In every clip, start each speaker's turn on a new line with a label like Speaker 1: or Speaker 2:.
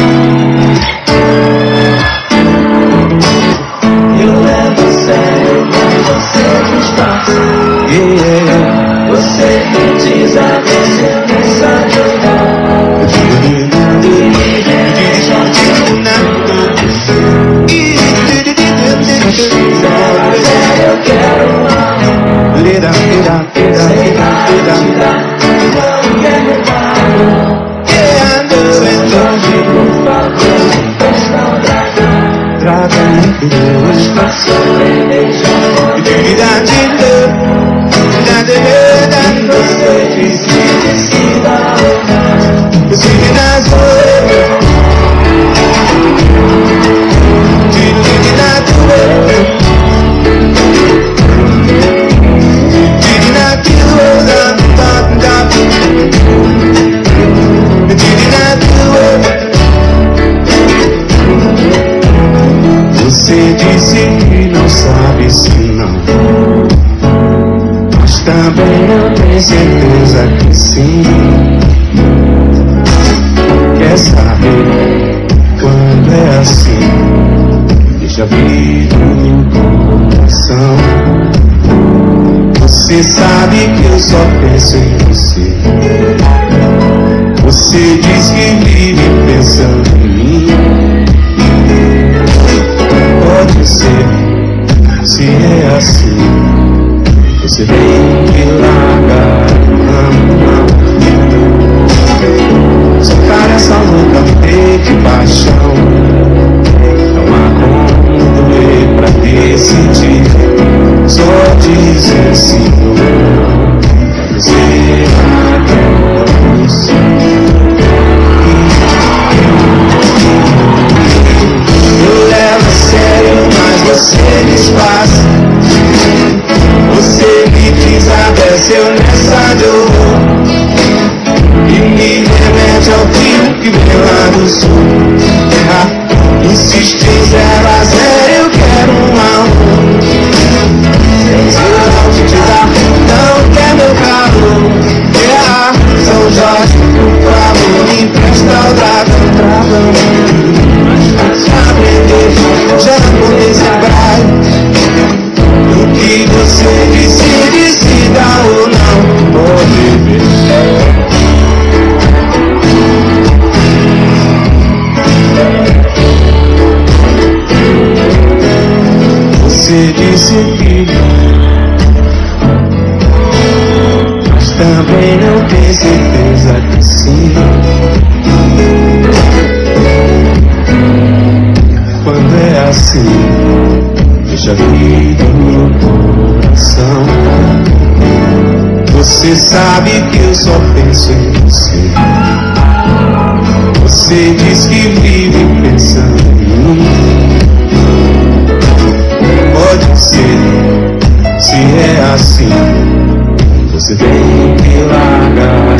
Speaker 1: Eu levo a sério, mas você disfarça. Você me diz a ver se eu não sabe ou não. Eu quero uma sei lá, não quer levar. Jorge, por favor, empresta o dragão. Mas passou em beijão. E você diz que decida ou não.
Speaker 2: Você disse que não sabe se não, mas também não tem certeza que sim. Quer saber quando é assim? Deixa vir no meu coração. Você sabe que eu só penso em você. Você diz que vive pensando em mim. Pode ser, se é assim, você tem que largar. Soltar essa louca de paixão. Não há como doer pra decidir. Só dizer sim ou não. Você eu levo a sério, mas você disfarça. Você me diz a ver se eu nessa dor. E me remete ao fio que vem lá do sul. Insiste em 0 a 0, eu quero um amor. Se eu não te dar, não quer meu carro. São Jorge, por favor, me empresta o dragão. Aprender japonês e hebraico. O que você disse, decida ou não. Pode ver. Você disse que mas também não tem certeza que sim. Quando é assim, deixa vir no meu coração. Você sabe que eu só penso em você. Você diz que vive pensando em mim. Pode ser, se é assim, você tem que largar.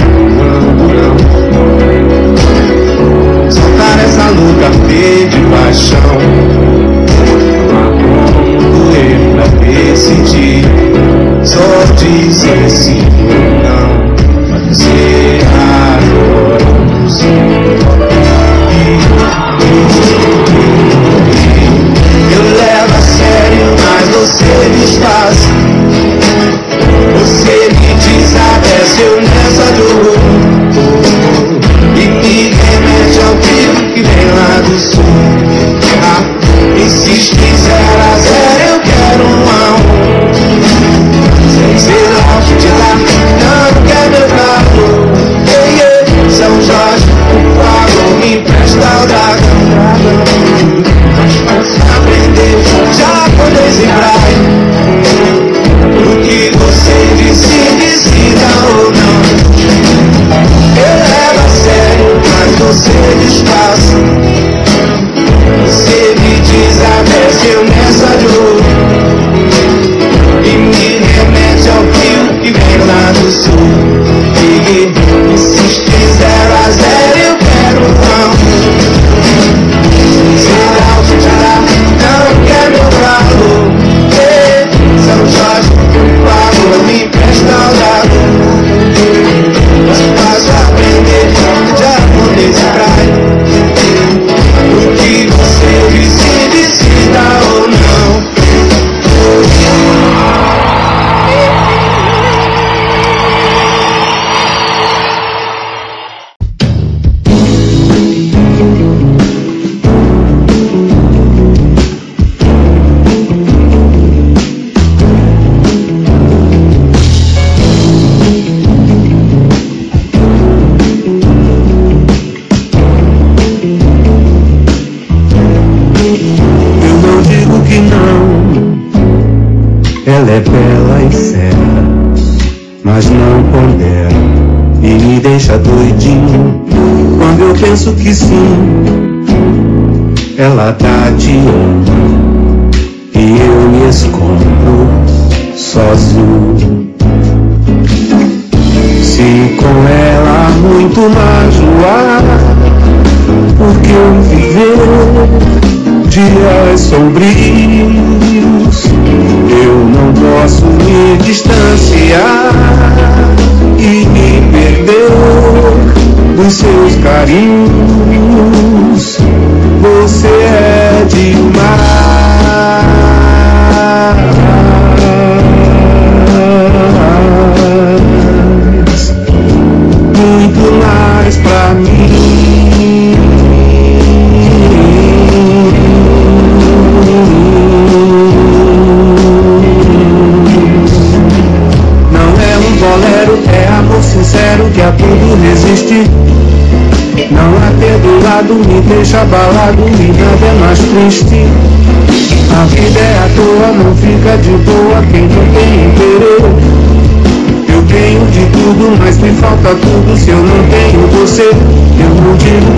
Speaker 2: Soltar essa louca de paixão. Não há como doer pra decidir. Só dizer sim ou não. Vai ser agora. Eu levo a sério, mas você disfarça. Você me diz até se eu nessa dor. E me remete ao fio que vem lá do sul. Insiste em 0 a 0, eu quero um amor. Sem ser longe de lá, não quer meu carro. São Jorge, por favor, me empresta o dragão. Mas posso aprender japonês e hebraico. O que você disse, decida ou não. Eu levo a sério, mas você disfarça. Você me diz até se eu nessa dor. E me remete ao fio que vem lá do sul. E insiste em 0 a 0, eu quero não. Se não te tirar, não quer meu carro. São Jorge, por favor, me empresta o dragão. Mas fácil aprender japonês e hebraico.
Speaker 1: Ela é bela e fera, mas não pondera e me deixa doidinho quando eu penso que sim. Ela dá de ombro e eu me escondo sozinho. Se com ela há muito mais no ar, porque eu viver dias sombrios, eu não posso me distanciar e me perder dos seus carinhos. Você é demais, muito mais pra mim. Não é um bolero, é amor sincero que a tudo resiste. Não há ter do lado, me deixa abalado e nada é mais triste. A vida é à toa, não fica de boa quem não tem interesse. Eu tenho de tudo, mas me falta tudo. Se eu não tenho você, eu não digo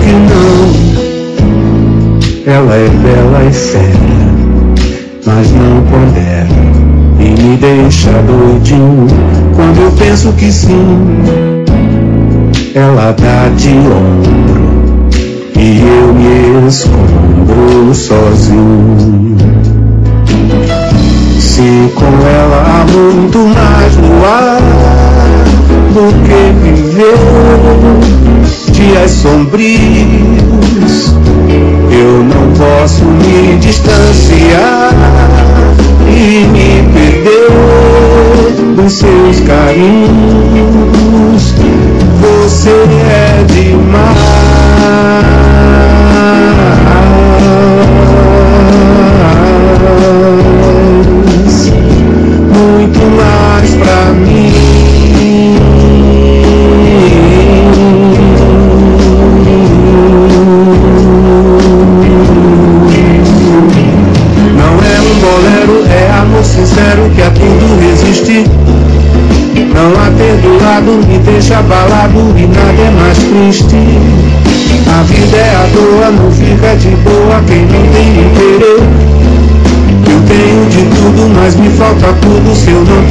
Speaker 1: que não. Ela é bela e fera, mas não pondera e me deixa doidinho quando eu penso que sim. Ela dá de ombro e eu me escondo sozinho. Se com ela há muito mais no ar do que viver dias sombrios, eu não posso me distanciar e me perder dos seus carinhos. Você é demais, muito mais pra mim. Não é um bolero, é amor sincero que a tudo resiste. Não há ter do lado, me deixa abalado e nada é mais triste. A vida é à toa, não fica de boa quem não tem interesse. Eu tenho de tudo, mas me falta tudo. Se eu não